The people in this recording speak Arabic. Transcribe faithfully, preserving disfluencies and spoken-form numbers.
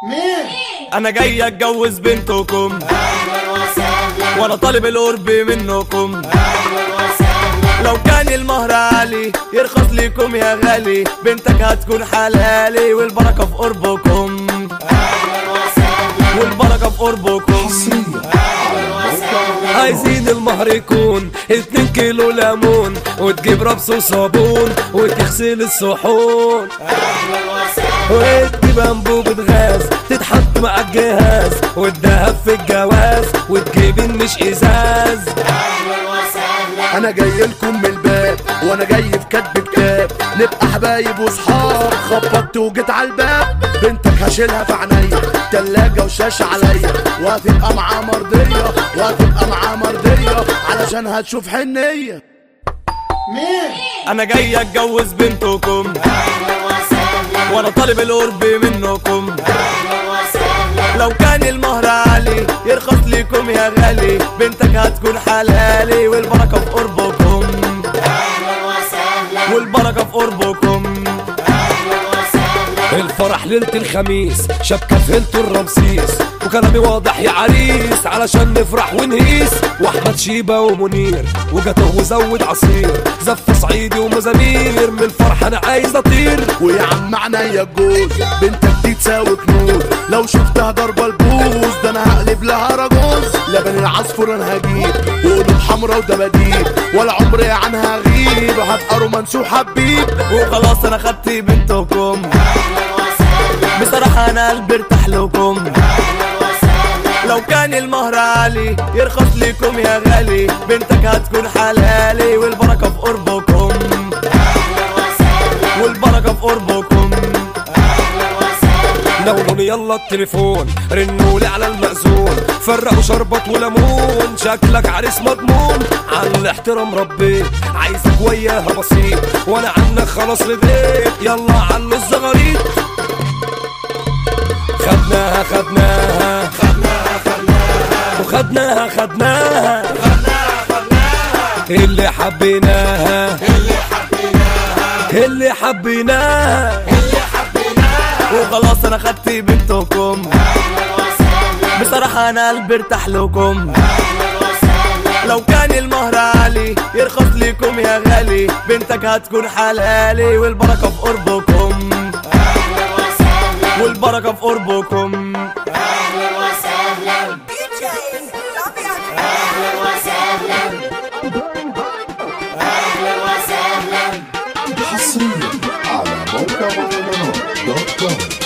مين؟ انا جاي اتجوز بنتكم، اهلا وسهلا، وانا طالب القرب منكم. اهلا وسهلا، لو كان المهر عالي يرخص ليكم يا غالي، بنتك هتكون حلالي والبركة في قربكم، اهلا وسهلا، والبركة في قربكم. عايزين المهر يكون اتنين كيلو ليمون، وتجيب ربس وصابون وتغسل الصحون، اهلا وسهلا، وتجيب انبوبة غاز تتحط مع الجهاز، والدهب في الجواز وتجيب النش ازاز. اهلا وسهلا، انا جاي لكم من الباب وانا جاي في كتب كتاب، نبقى حبايب وصحاب. خبطت وجيت على الباب، بنتك هشيلها في عينيا، تلاجة وشاشة عليا، وهتبقى معاه مرضية، وهتبقى معاه مرضية علشان هتشوف حنية. مين؟ انا جاي اتجوز بنتكم، اهلا وسهلا، وانا طالب القرب منكم. اهلا وسهلا، لو كان المهر عالي يرخص ليكم يا غالي، بنتك هتكون حلالي والبركة في قربكم، اهلا وسهلا، والبركة في قربكم. اهلا وسهلا، الفرح ليلة الخميس، شبكة في هيلتون الرمسيس، وكلامي واضح يا عريس علشان نفرح ونهيس. واحمد شيبة ومنير وجاته وزود عصير، زف صعيدي ومزامير، من الفرح انا عايز اطير. ويا عم عينيا الجوز، بنتك دي تساوي كنوز، لو شفتها ضربة البوز ده انا هقلب لها رجوز. لبن العصفور انا هجيب، وقلوب حمرا ودباديب، ولا عمري عنها غيب، هبقى رومانسي وحبيب. وخلاص انا خدت بنتكم، اهلا وسهلا، بصراحة انا قلبي ارتاح لكم. اهلا وسهلا، لو كان المهر عالي يرخص ليكم يا غالي، بنتك هتكون حلالي والبركة في قربكم، اهلا وسهلا، والبركة في قربكم. اهلا وسهلا، نولوني يلا التليفون، رنولي على المأذون، فرقوا شربط وليمون، شكلك عريس مضمون. عن الاحترام ربيت، عايزك وياها بسيط، وانا عنك خلاص رضيت، يلا علو الزغاريط. خدناها خدناها خدناها خدناها، وخدناها خدناها خدناها خدناها، اللي حبيناها اللي حبيناها، اللي حبيناها. اللي حبيناها. وخلاص انا خدت بنتكم، اهلا وسهلا، بصراحة انا قلبي ارتاح لكم. اهلا وسهلا، لو كان المهر عالي يرخص ليكم يا غالي، بنتك هتكون حلالي والبركة في قربكم، اهلا وسهلا، والبركة في قربكم. اهلا وسهلا، اهلا وسهلا، اهلا وسهلا. حصريا على موقع مهرجانات دوت كوم.